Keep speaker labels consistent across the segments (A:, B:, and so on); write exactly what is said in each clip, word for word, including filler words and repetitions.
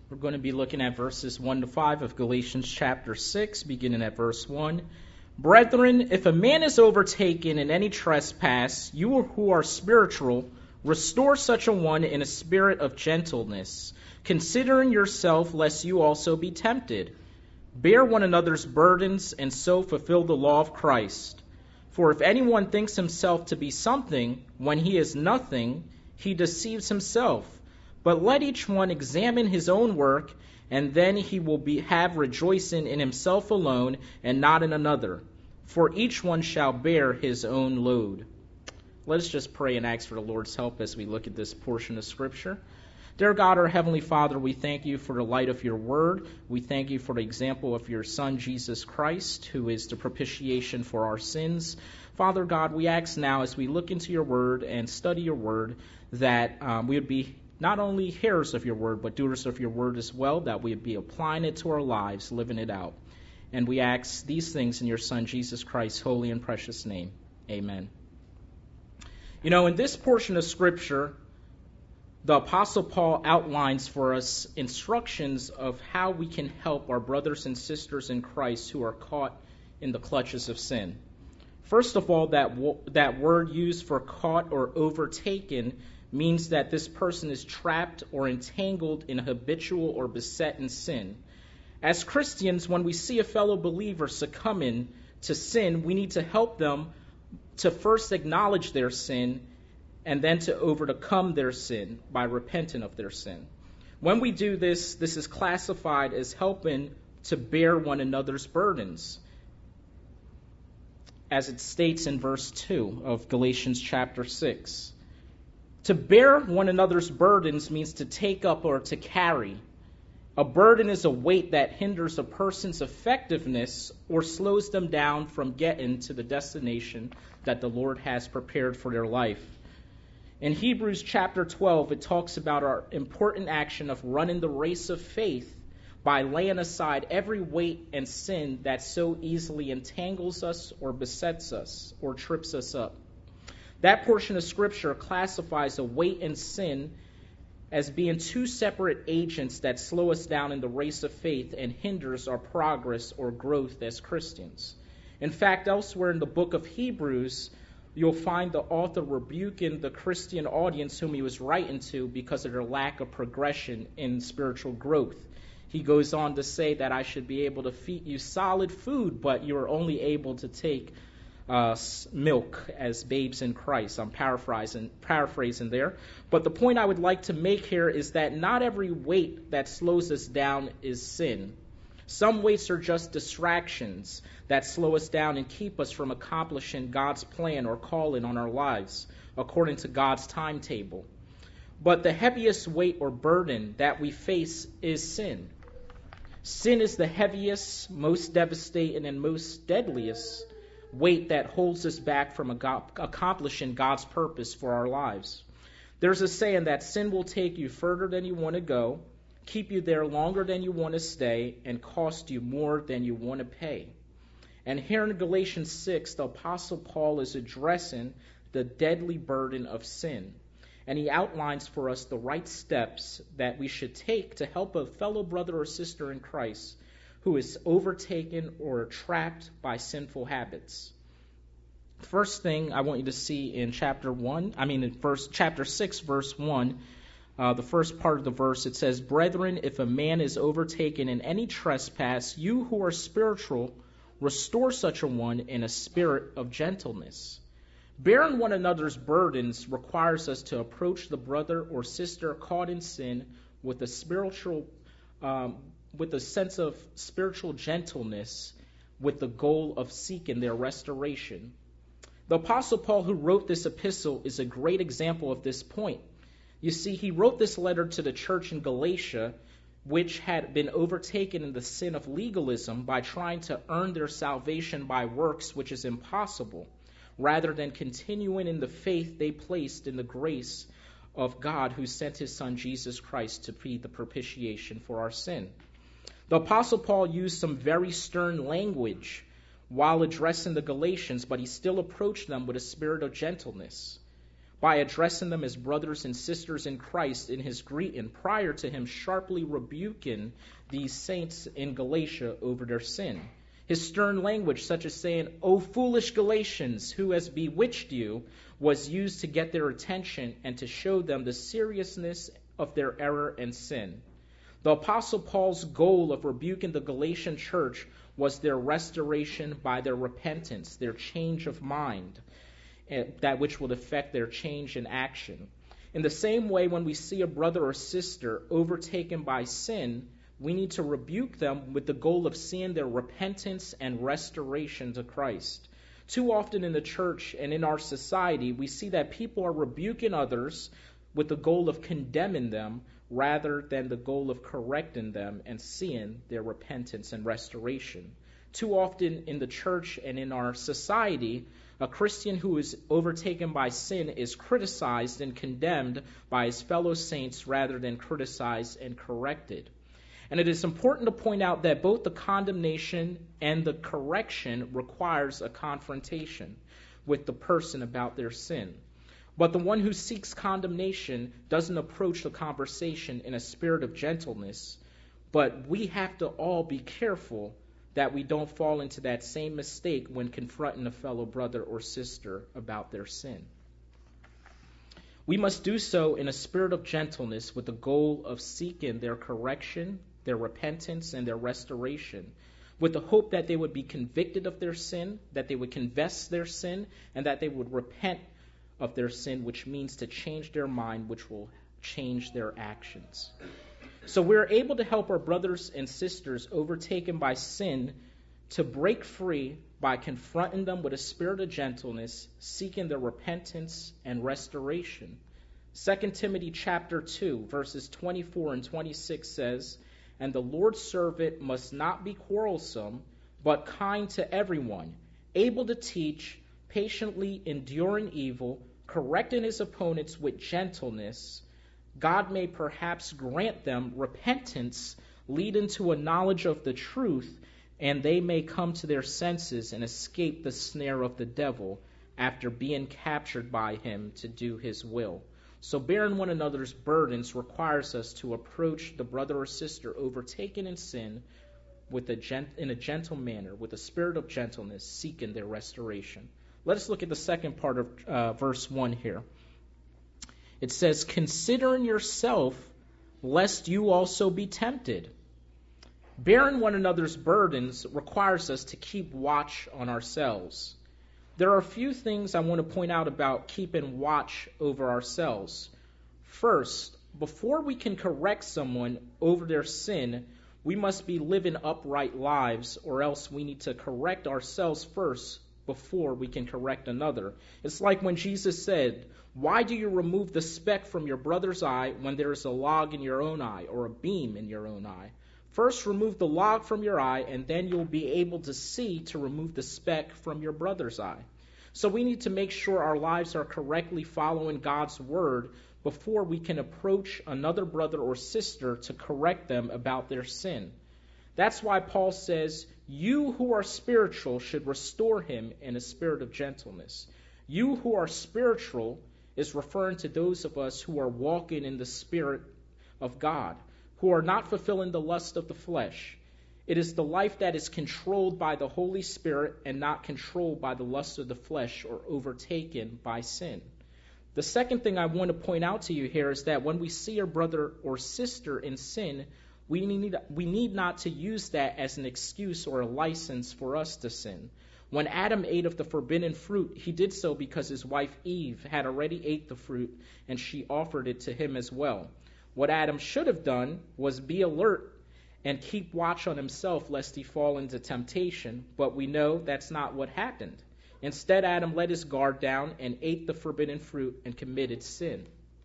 A: We're going to be looking at verses one to five of Galatians chapter six, beginning at verse one. Brethren, if a man is overtaken in any trespass, you who are spiritual, restore such a one in a spirit of gentleness, considering yourself, lest you also be tempted. Bear one another's burdens, and so fulfill the law of Christ. For if anyone thinks himself to be something, when he is nothing, he deceives himself. But let each one examine his own work, and then he will be, have rejoicing in himself alone, and not in another. For each one shall bear his own load. Let us just pray and ask for the Lord's help as we look at this portion of Scripture. Dear God, our Heavenly Father, we thank you for the light of your word. We thank you for the example of your Son, Jesus Christ, who is the propitiation for our sins. Father God, we ask now as we look into your word and study your word that um, we would be not only hearers of your word, but doers of your word as well, that we would be applying it to our lives, living it out. And we ask these things in your Son, Jesus Christ's holy and precious name. Amen. You know, in this portion of Scripture, the Apostle Paul outlines for us instructions of how we can help our brothers and sisters in Christ who are caught in the clutches of sin. First of all, that w- that word used for caught or overtaken means that this person is trapped or entangled in habitual or beset in sin. As Christians, when we see a fellow believer succumbing to sin, we need to help them to first acknowledge their sin and then to overcome their sin by repenting of their sin. When we do this, this is classified as helping to bear one another's burdens, as it states in verse two of Galatians chapter six. To bear one another's burdens means to take up or to carry. A burden is a weight that hinders a person's effectiveness or slows them down from getting to the destination that the Lord has prepared for their life. In Hebrews chapter twelve, it talks about our important action of running the race of faith by laying aside every weight and sin that so easily entangles us or besets us or trips us up. That portion of Scripture classifies a weight and sin as being two separate agents that slow us down in the race of faith and hinders our progress or growth as Christians. In fact, elsewhere in the book of Hebrews, you'll find the author rebuking the Christian audience whom he was writing to because of their lack of progression in spiritual growth. He goes on to say that I should be able to feed you solid food, but you're only able to take uh, milk as babes in Christ. I'm paraphrasing, paraphrasing there. But the point I would like to make here is that not every weight that slows us down is sin. Some weights are just distractions that slow us down and keep us from accomplishing God's plan or calling on our lives according to God's timetable. But the heaviest weight or burden that we face is sin. Sin is the heaviest, most devastating, and most deadliest weight that holds us back from accomplishing God's purpose for our lives. There's a saying that sin will take you further than you want to go, keep you there longer than you want to stay, and cost you more than you want to pay. And here in Galatians six, the Apostle Paul is addressing the deadly burden of sin. And he outlines for us the right steps that we should take to help a fellow brother or sister in Christ who is overtaken or trapped by sinful habits. First thing I want you to see in chapter one, I mean in verse, chapter six, verse one, Uh, the first part of the verse, it says, Brethren, if a man is overtaken in any trespass, you who are spiritual, restore such a one in a spirit of gentleness. Bearing one another's burdens requires us to approach the brother or sister caught in sin with a spiritual, um, with a sense of spiritual gentleness, with the goal of seeking their restoration. The Apostle Paul, who wrote this epistle, is a great example of this point. You see, he wrote this letter to the church in Galatia, which had been overtaken in the sin of legalism by trying to earn their salvation by works, which is impossible, rather than continuing in the faith they placed in the grace of God who sent his Son Jesus Christ to be the propitiation for our sin. The Apostle Paul used some very stern language while addressing the Galatians, but he still approached them with a spirit of gentleness. by addressing them as brothers and sisters in Christ in his greeting, prior to him sharply rebuking these saints in Galatia over their sin. His stern language, such as saying, "O foolish Galatians, who has bewitched you," was used to get their attention and to show them the seriousness of their error and sin. The Apostle Paul's goal of rebuking the Galatian church was their restoration by their repentance, their change of mind, that which will affect their change in action. In the same way, when we see a brother or sister overtaken by sin, we need to rebuke them with the goal of seeing their repentance and restoration to Christ. Too often in the church and in our society, we see that people are rebuking others with the goal of condemning them rather than the goal of correcting them and seeing their repentance and restoration. Too often in the church and in our society, a Christian who is overtaken by sin is criticized and condemned by his fellow saints rather than criticized and corrected. And it is important to point out that both the condemnation and the correction requires a confrontation with the person about their sin. But the one who seeks condemnation doesn't approach the conversation in a spirit of gentleness. But we have to all be careful that we don't fall into that same mistake when confronting a fellow brother or sister about their sin. We must do so in a spirit of gentleness with the goal of seeking their correction, their repentance, and their restoration, with the hope that they would be convicted of their sin, that they would confess their sin, and that they would repent of their sin, which means to change their mind, which will change their actions. So we're able to help our brothers and sisters overtaken by sin to break free by confronting them with a spirit of gentleness, seeking their repentance and restoration. Second Timothy chapter two, verses twenty-four and twenty-six says, "And the Lord's servant must not be quarrelsome, but kind to everyone, able to teach, patiently enduring evil, correcting his opponents with gentleness. God may perhaps grant them repentance, leading to a knowledge of the truth, and they may come to their senses and escape the snare of the devil after being captured by him to do his will." So bearing one another's burdens requires us to approach the brother or sister overtaken in sin with a gent- in a gentle manner, with a spirit of gentleness, seeking their restoration. Let us look at the second part of uh, verse one here. It says, "Considering yourself, lest you also be tempted." Bearing one another's burdens requires us to keep watch on ourselves. There are a few things I want to point out about keeping watch over ourselves. First, before we can correct someone over their sin, we must be living upright lives, or else we need to correct ourselves first before we can correct another. It's like when Jesus said, "Why do you remove the speck from your brother's eye when there is a log in your own eye, or a beam in your own eye? First remove the log from your eye, and then you'll be able to see to remove the speck from your brother's eye." So we need to make sure our lives are correctly following God's word before we can approach another brother or sister to correct them about their sin. That's why Paul says, "You who are spiritual should restore him in a spirit of gentleness." You who are spiritual is referring to those of us who are walking in the Spirit of God, who are not fulfilling the lust of the flesh. It is the life that is controlled by the Holy Spirit and not controlled by the lust of the flesh or overtaken by sin. The second thing I want to point out to you here is that when we see our brother or sister in sin, we need, we need not to use that as an excuse or a license for us to sin. When Adam ate of the forbidden fruit, he did so because his wife Eve had already ate the fruit, and she offered it to him as well. What Adam should have done was be alert and keep watch on himself lest he fall into temptation, but we know that's not what happened. Instead, Adam let his guard down and ate the forbidden fruit and committed sin.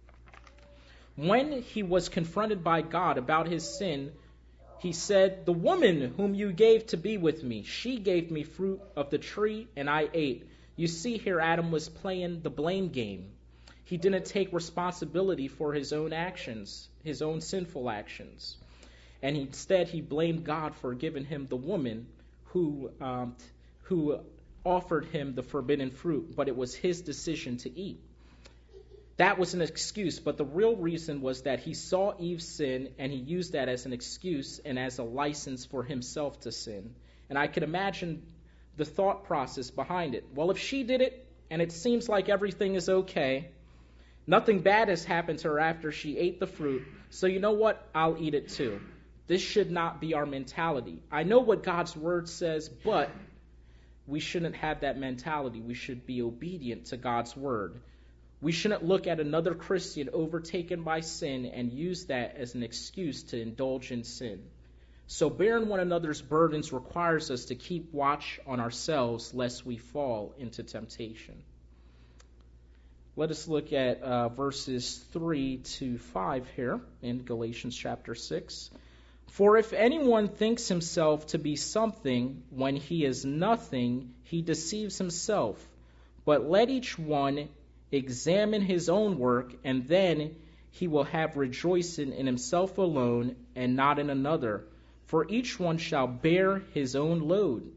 A: When he was confronted by God about his sin, he said, "The woman whom you gave to be with me, she gave me fruit of the tree and I ate." You see here, Adam was playing the blame game. He didn't take responsibility for his own actions, his own sinful actions. And instead, he blamed God for giving him the woman who, um, who offered him the forbidden fruit, but it was his decision to eat. That was an excuse, but the real reason was that he saw Eve sin, and he used that as an excuse and as a license for himself to sin. And I could imagine the thought process behind it. Well, if she did it, and it seems like everything is okay, nothing bad has happened to her after she ate the fruit, so you know what? I'll eat it too. This should not be our mentality. I know what God's word says, but we shouldn't have that mentality. We should be obedient to God's word. We shouldn't look at another Christian overtaken by sin and use that as an excuse to indulge in sin. So bearing one another's burdens requires us to keep watch on ourselves lest we fall into temptation. Let us look at uh, verses three to five here in Galatians chapter six. For if anyone thinks himself to be something when he is nothing, he deceives himself. But let each one examine his own work, and then he will have rejoicing in himself alone and not in another. For each one shall bear his own load.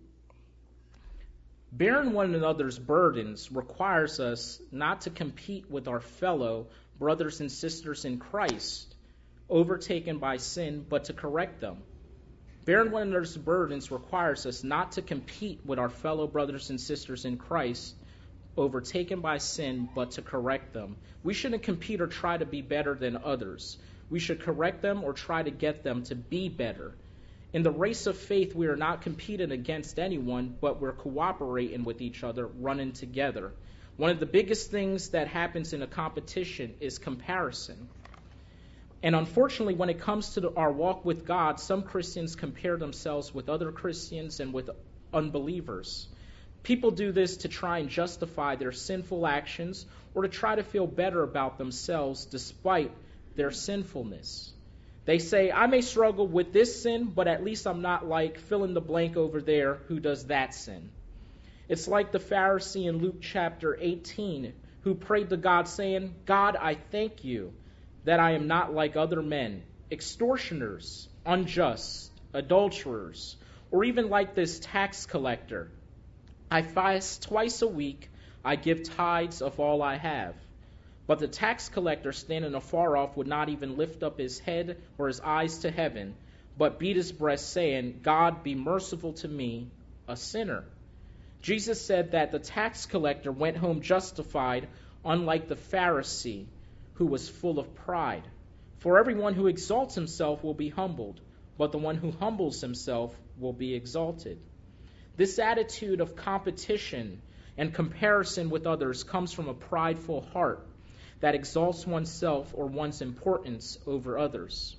A: Bearing one another's burdens requires us not to compete with our fellow brothers and sisters in Christ, overtaken by sin, but to correct them. Bearing one another's burdens requires us not to compete with our fellow brothers and sisters in Christ, overtaken by sin, but to correct them. We shouldn't compete or try to be better than others. We should correct them or try to get them to be better. In the race of faith, we are not competing against anyone, but we're cooperating with each other, running together. One of the biggest things that happens in a competition is comparison. And unfortunately, when it comes to the, our walk with God, some Christians compare themselves with other Christians and with unbelievers. People do this to try and justify their sinful actions or to try to feel better about themselves despite their sinfulness. They say, I may struggle with this sin, but at least I'm not like fill in the blank over there who does that sin. It's like the Pharisee in Luke chapter eighteen who prayed to God saying, God, I thank you that I am not like other men, extortioners, unjust, adulterers, or even like this tax collector. I fast twice a week, I give tithes of all I have. But the tax collector standing afar off would not even lift up his head or his eyes to heaven, but beat his breast, saying, God, be merciful to me, a sinner. Jesus said that the tax collector went home justified, unlike the Pharisee, who was full of pride. For everyone who exalts himself will be humbled, but the one who humbles himself will be exalted. This attitude of competition and comparison with others comes from a prideful heart that exalts oneself or one's importance over others.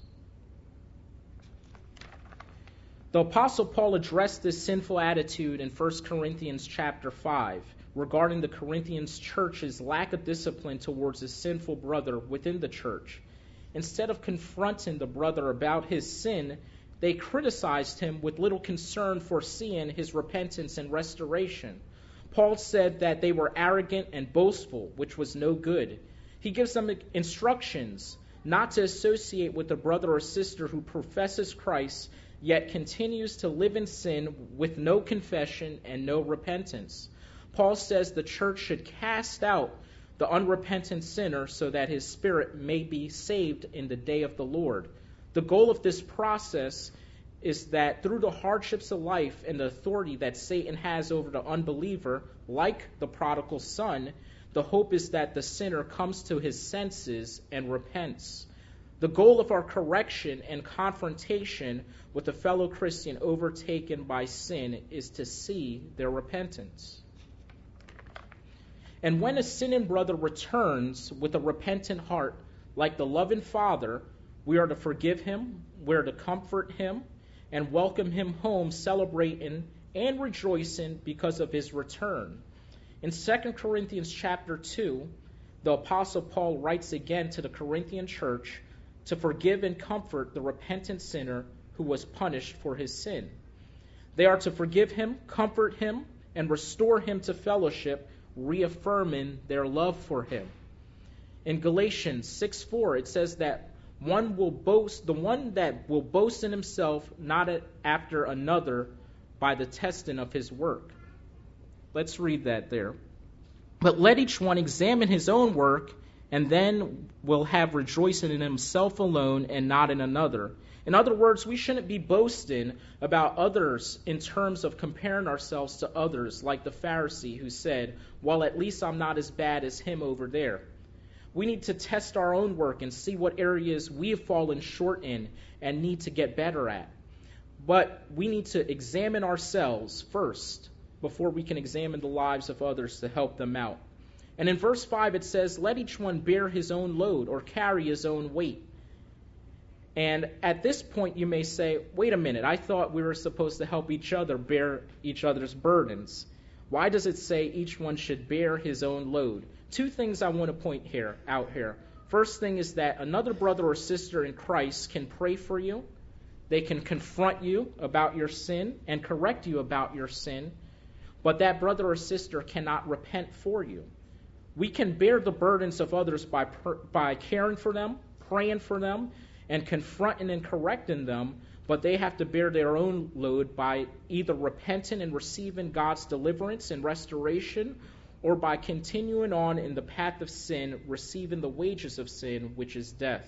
A: The Apostle Paul addressed this sinful attitude in First Corinthians chapter five regarding the Corinthians church's lack of discipline towards a sinful brother within the church. Instead of confronting the brother about his sin, they criticized him with little concern for seeing his repentance and restoration. Paul said that they were arrogant and boastful, which was no good. He gives them instructions not to associate with a brother or sister who professes Christ, yet continues to live in sin with no confession and no repentance. Paul says the church should cast out the unrepentant sinner so that his spirit may be saved in the day of the Lord. The goal of this process is that through the hardships of life and the authority that Satan has over the unbeliever, like the prodigal son, the hope is that the sinner comes to his senses and repents. The goal of our correction and confrontation with a fellow Christian overtaken by sin is to see their repentance. And when a sinning brother returns with a repentant heart, like the loving Father, we are to forgive him, we are to comfort him, and welcome him home, celebrating and rejoicing because of his return. In Second Corinthians chapter two, the Apostle Paul writes again to the Corinthian church to forgive and comfort the repentant sinner who was punished for his sin. They are to forgive him, comfort him, and restore him to fellowship, reaffirming their love for him. In Galatians six four, it says that one will boast, the one that will boast in himself, not after another, by the testing of his work. Let's read that there. But let each one examine his own work, and then will have rejoicing in himself alone and not in another. In other words, we shouldn't be boasting about others in terms of comparing ourselves to others, like the Pharisee who said, well, at least I'm not as bad as him over there. We need to test our own work and see what areas we have fallen short in and need to get better at. But we need to examine ourselves first before we can examine the lives of others to help them out. And in verse five it says, let each one bear his own load or carry his own weight. And at this point you may say, wait a minute, I thought we were supposed to help each other bear each other's burdens. Why does it say each one should bear his own load? Two things I want to point here out here. First thing is that another brother or sister in Christ can pray for you. They can confront you about your sin and correct you about your sin. But that brother or sister cannot repent for you. We can bear the burdens of others by by caring for them, praying for them, and confronting and correcting them, but they have to bear their own load by either repenting and receiving God's deliverance and restoration, or by continuing on in the path of sin, receiving the wages of sin, which is death.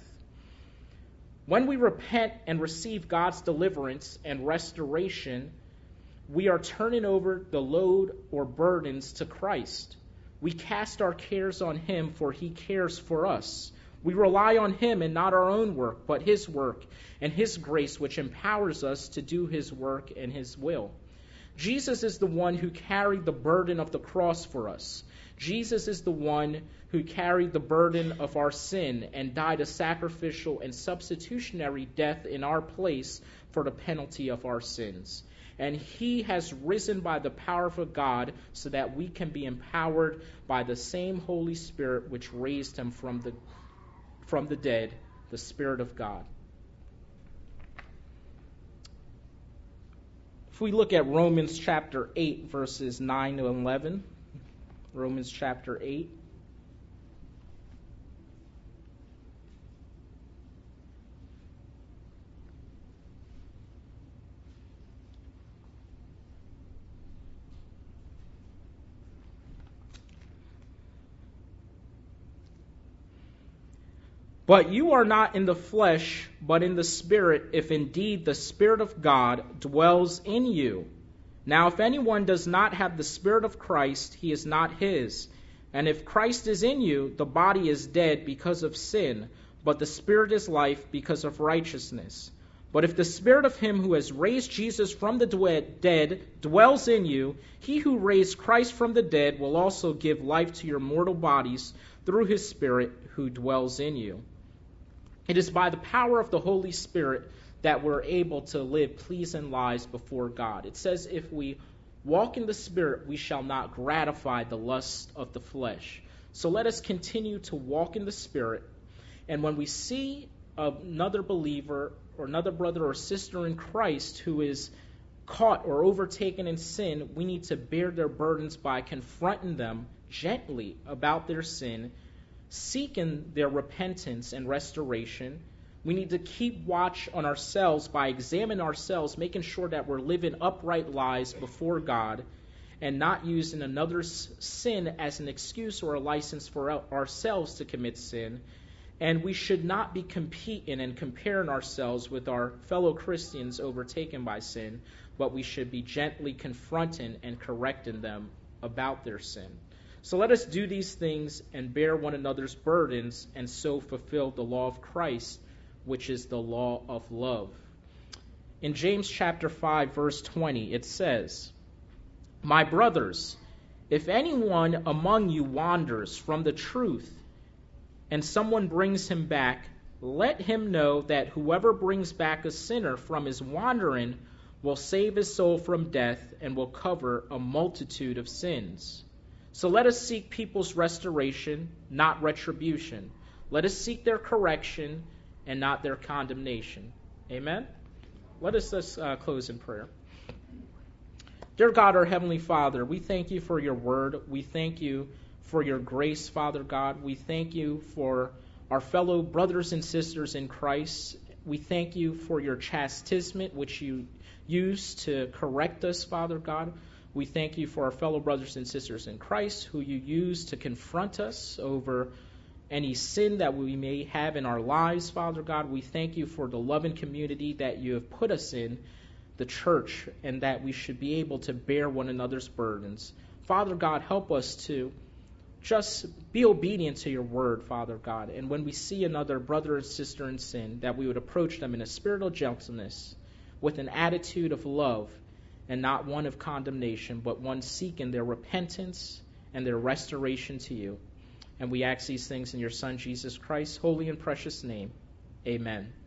A: When we repent and receive God's deliverance and restoration, we are turning over the load or burdens to Christ. We cast our cares on him, for he cares for us. We rely on him and not our own work, but his work and his grace, which empowers us to do his work and his will. Jesus is the one who carried the burden of the cross for us. Jesus is the one who carried the burden of our sin and died a sacrificial and substitutionary death in our place for the penalty of our sins. And he has risen by the power of God so that we can be empowered by the same Holy Spirit which raised him from the from the dead, the Spirit of God. If we look at Romans chapter eight, verses nine to eleven, Romans chapter eight. But you are not in the flesh, but in the Spirit, if indeed the Spirit of God dwells in you. Now, if anyone does not have the Spirit of Christ, he is not his. And if Christ is in you, the body is dead because of sin, but the Spirit is life because of righteousness. But if the Spirit of him who has raised Jesus from the dead dwells in you, he who raised Christ from the dead will also give life to your mortal bodies through his Spirit who dwells in you. It is by the power of the Holy Spirit that we're able to live pleasing lives before God. It says if we walk in the Spirit, we shall not gratify the lust of the flesh. So let us continue to walk in the Spirit. And when we see another believer or another brother or sister in Christ who is caught or overtaken in sin, we need to bear their burdens by confronting them gently about their sin, seeking their repentance and restoration. We need to keep watch on ourselves by examining ourselves, making sure that we're living upright lives before God and not using another's sin as an excuse or a license for ourselves to commit sin. And we should not be competing and comparing ourselves with our fellow Christians overtaken by sin, but we should be gently confronting and correcting them about their sin. So let us do these things and bear one another's burdens and so fulfill the law of Christ, which is the law of love. In James chapter five, verse twenty, it says, My brothers, if anyone among you wanders from the truth and someone brings him back, let him know that whoever brings back a sinner from his wandering will save his soul from death and will cover a multitude of sins. So let us seek people's restoration, not retribution. Let us seek their correction and not their condemnation. Amen? Let us just uh, close in prayer. Dear God, our Heavenly Father, we thank you for your word. We thank you for your grace, Father God. We thank you for our fellow brothers and sisters in Christ. We thank you for your chastisement, which you use to correct us, Father God. We thank you for our fellow brothers and sisters in Christ who you use to confront us over any sin that we may have in our lives, Father God. We thank you for the loving community that you have put us in, the church, and that we should be able to bear one another's burdens. Father God, help us to just be obedient to your word, Father God. And when we see another brother or sister in sin, that we would approach them in a spirit of gentleness, with an attitude of love, and not one of condemnation, but one seeking their repentance and their restoration to you. And we ask these things in your Son, Jesus Christ's holy and precious name. Amen.